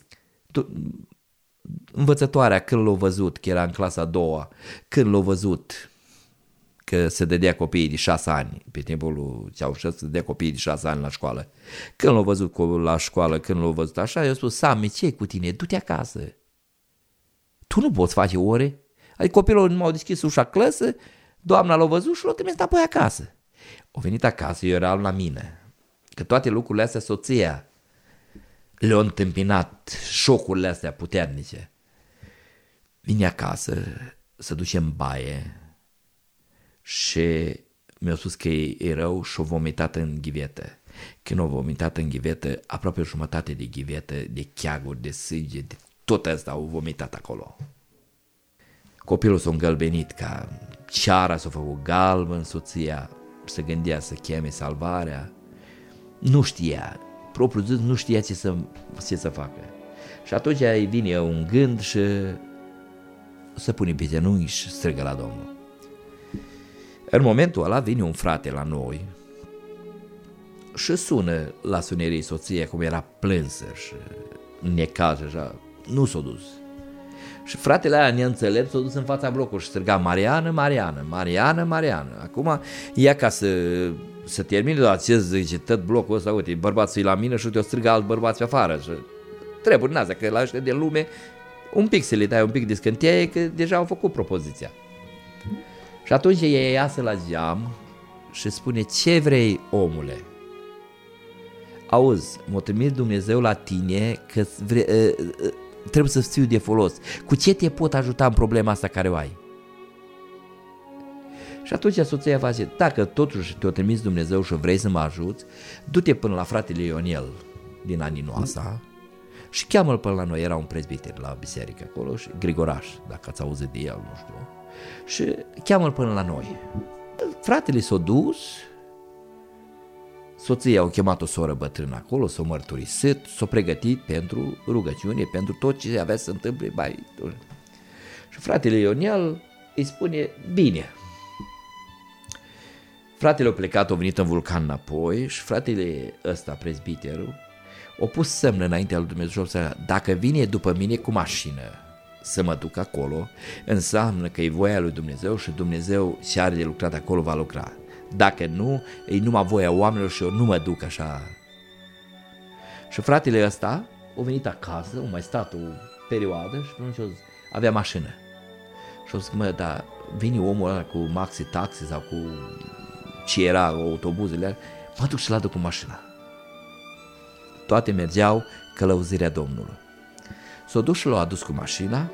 învățătoarea când l-a văzut, că era în clasa a doua, când l-a văzut că se dădea copiii de șase ani, pe timpul lui Ceaușescu se dădea copiii de șase ani la școală, când l-a văzut la școală, când l-a văzut așa, i-a spus, Sami, ce-i cu tine? Du-te acasă. Tu nu poți face ore? Adică copilul nu m-au deschis ușa clăsă, doamna l-a văzut și l-a trimis înapoi acasă. A venit acasă, eu era la mine, că toate lucrurile astea soția le-a întâmpinat, șocurile astea puternice. Vine acasă, se duce în baie și mi-a spus că e rău și-a vomitat în ghivetă. Când a vomitat în ghivetă, aproape o jumătate de ghivetă, de cheaguri, de sânge, de tot asta au vomitat acolo. Copilul s-a îngălbenit ca ceara, s-a făcut galben, soția se gândea să cheme salvarea. Nu știa, propriu zis, nu știa ce să, ce să facă. Și atunci îi vine un gând și se pune pe genunchi și strigă la Domnul. În momentul ăla vine un frate la noi și sună la sunerii soția cum era plânsă și necază așa, nu s-a dus. Și fratele aia neînțelept s-a dus în fața blocului și striga Mariană, Mariană, Mariană, Mariană. Acum ea ca să, să termine la ce zice tot blocul ăsta, uite, bărbații la mine și uite o strigă alt bărbați pe afară și trebuie n-astea, că la ăștia de lume un pic să le dai un pic de scânteie că deja au făcut propoziția. Și atunci ea iasă la geam și spune, ce vrei, omule? Auzi, m-a trimis Dumnezeu la tine că vre, uh, uh, trebuie să fiu de folos. Cu ce te pot ajuta în problema asta care o ai? Și atunci soția face, dacă totuși te-a trimis Dumnezeu și vrei să mă ajuți, du-te până la fratele Ionel din Aninoasa și cheamă-l până la noi. Era un prezbiter la biserică acolo, și Grigoraș, dacă ați auzit de el, nu știu. Și cheamă-l până la noi. Fratele s-a dus, soția a chemat o soră bătrână acolo, s-a mărturisit, s-a pregătit pentru rugăciune, pentru tot ce avea să se întâmple. Bai. Și fratele Ionel îi spune, bine. Fratele a plecat, a venit în Vulcan înapoi și fratele ăsta, prezbiterul, a pus semn înaintea lui Dumnezeu să dacă vine după mine cu mașină să mă duc acolo, înseamnă că e voia lui Dumnezeu și Dumnezeu și are de lucrat acolo, va lucra. Dacă nu, e numai voia oamenilor și eu nu mă duc așa. Și fratele ăsta a venit acasă, a mai stat o perioadă și atunci avea mașină. Și a zis, mă, dar vine omul ăla cu maxi taxi sau cu ce era, autobuzele, mă duc și-l aduc cu mașina. Toate mergeau călăuzirea Domnului. S-a dus și l-a adus cu mașina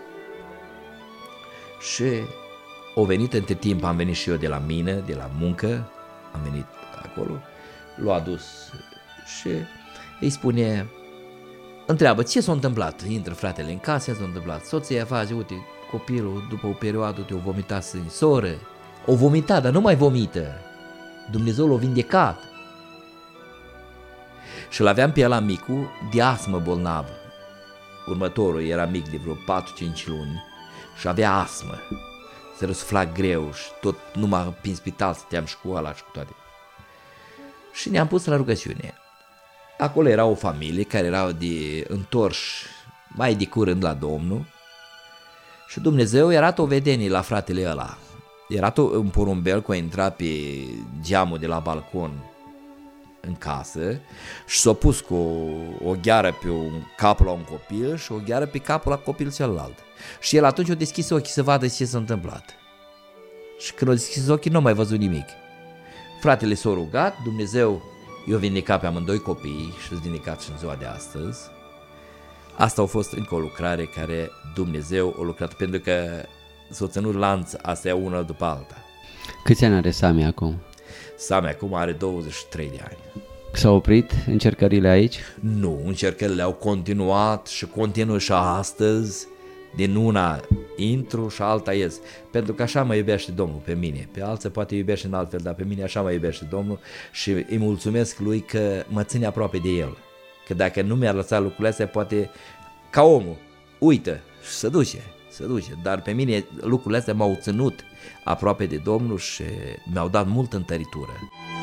și a venit între timp, am venit și eu de la mine, de la muncă, am venit acolo, l-a adus și îi spune, întreabă, ce s-a întâmplat? Intră fratele în casă, ce s-a întâmplat? Soția face, uite, copilul după o perioadă te-o vomitat sânge, soră, o vomitat, dar nu mai vomită, Dumnezeu l-a vindecat. Și l-aveam pe ăla micu de astmă bolnavă. Următorul era mic de vreo patru-cinci luni și avea astmă. Se răsufla greu și tot numai prin spital stăteam și cu ăla și cu toate. Și ne-am pus la rugăciune. Acolo era o familie care erau de întorși mai de curând la Domnul și Dumnezeu era o vedenie la fratele ăla. Era un porumbel cu a intrat pe geamul de la balcon în casă și s-a pus cu o, o gheară pe un capul la un copil și o gheară pe capul la copil celălalt. Și el atunci a deschis ochii să vadă ce s-a întâmplat. Și când a deschis ochii nu a mai văzut nimic. Fratele s-a rugat, Dumnezeu i-a vindecat pe amândoi copiii și s-a vindecat și în ziua de astăzi. Asta a fost încă o lucrare care Dumnezeu a lucrat, pentru că s-a ținut lanț astea una după alta.
Câți ani are Sami acum?
Sami acum are douăzeci și trei de ani.
S-au oprit încercările aici?
Nu, încercările au continuat și continuă și astăzi. Din una intru și alta ies, pentru că așa mă iubește Domnul pe mine. Pe alții poate iubește în altfel, dar pe mine așa mă iubește Domnul și îi mulțumesc lui că mă ține aproape de el. Că dacă nu mi-ar lăsa lucrurile astea, poate ca omul uită și se duce, se duce. Dar pe mine lucrurile astea m-au ținut aproape de Domnul și mi-au dat multă întăritură.